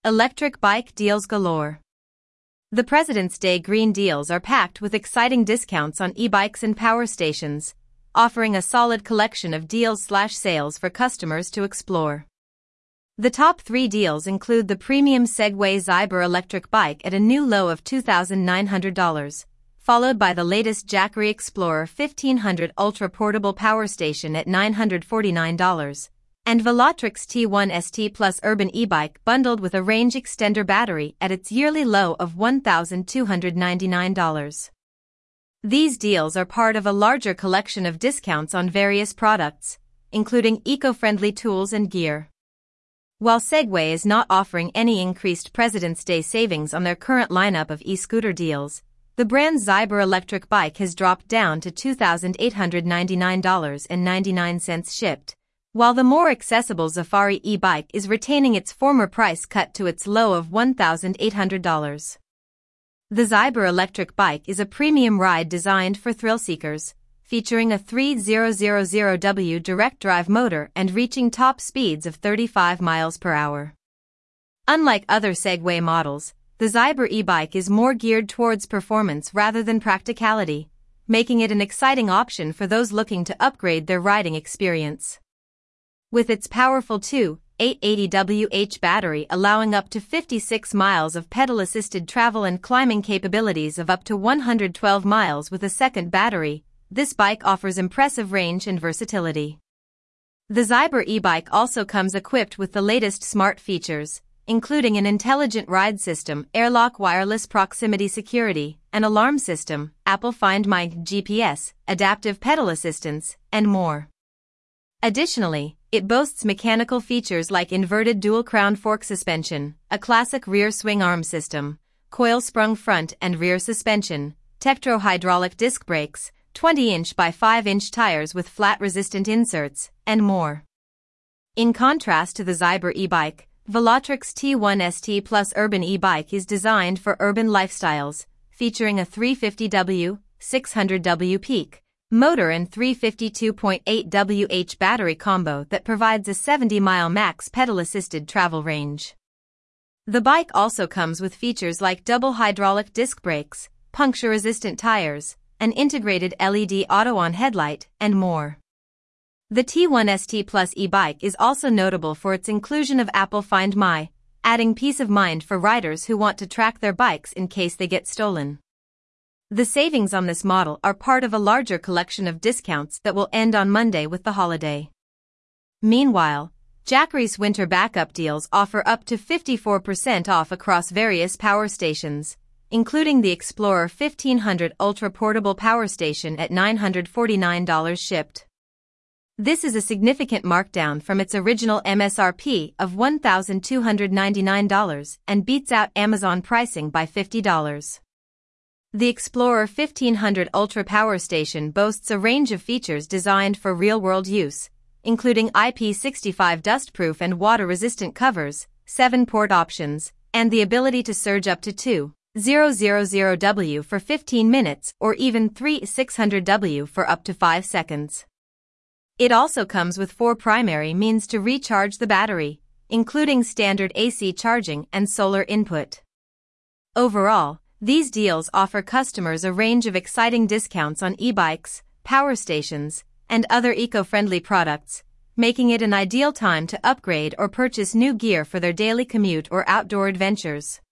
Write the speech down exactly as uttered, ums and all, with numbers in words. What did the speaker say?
Electric bike deals galore. The President's Day green deals are packed with exciting discounts on e-bikes and power stations, offering a solid collection of deals/sales for customers to explore. The top three deals include the premium Segway Zyber electric bike at a new low of two thousand nine hundred dollars, followed by the latest Jackery Explorer fifteen hundred Ultra portable power station at nine hundred forty-nine dollars, and Velotrix T one S T Plus urban e-bike bundled with a range extender battery at its yearly low of one thousand two hundred ninety-nine dollars. These deals are part of a larger collection of discounts on various products, including eco-friendly tools and gear. While Segway is not offering any increased President's Day savings on their current lineup of e-scooter deals, the brand's Zyber electric bike has dropped down to two thousand eight hundred ninety-nine dollars and ninety-nine cents shipped, while the more accessible Zafari e-bike is retaining its former price cut to its low of one thousand eight hundred dollars. The Zyber electric bike is a premium ride designed for thrill seekers, featuring a three thousand watt direct drive motor and reaching top speeds of thirty-five miles per hour. Unlike other Segway models, the Zyber e-bike is more geared towards performance rather than practicality, making it an exciting option for those looking to upgrade their riding experience. With its powerful two thousand eight hundred eighty watt battery allowing up to fifty-six miles of pedal-assisted travel and climbing capabilities of up to one hundred twelve miles with a second battery, this bike offers impressive range and versatility. The Zyber e-bike also comes equipped with the latest smart features, including an intelligent ride system, AirLock wireless proximity security, an alarm system, Apple Find My G P S, adaptive pedal assistance, and more. Additionally, it boasts mechanical features like inverted dual-crown fork suspension, a classic rear swing arm system, coil-sprung front and rear suspension, Tektro hydraulic disc brakes, twenty inch by five inch tires with flat-resistant inserts, and more. In contrast to the Zyber e-bike, Velotrix T one S T Plus urban e-bike is designed for urban lifestyles, featuring a three hundred fifty watt, six hundred watt peak motor and three hundred fifty-two point eight watt battery combo that provides a seventy mile max pedal-assisted travel range. The bike also comes with features like double hydraulic disc brakes, puncture-resistant tires, an integrated L E D auto-on headlight, and more. The T one S T Plus e-bike is also notable for its inclusion of Apple Find My, adding peace of mind for riders who want to track their bikes in case they get stolen. The savings on this model are part of a larger collection of discounts that will end on Monday with the holiday. Meanwhile, Jackery's winter backup deals offer up to fifty-four percent off across various power stations, including the Explorer fifteen hundred Ultra portable power station at nine hundred forty-nine dollars shipped. This is a significant markdown from its original M S R P of one thousand two hundred ninety-nine dollars and beats out Amazon pricing by fifty dollars. The Explorer fifteen hundred Ultra power station boasts a range of features designed for real-world use, including I P sixty-five dust-proof and water-resistant covers, seven port options, and the ability to surge up to two thousand watts for fifteen minutes or even three thousand six hundred watts for up to five seconds. It also comes with four primary means to recharge the battery, including standard A C charging and solar input. Overall, these deals offer customers a range of exciting discounts on e-bikes, power stations, and other eco-friendly products, making it an ideal time to upgrade or purchase new gear for their daily commute or outdoor adventures.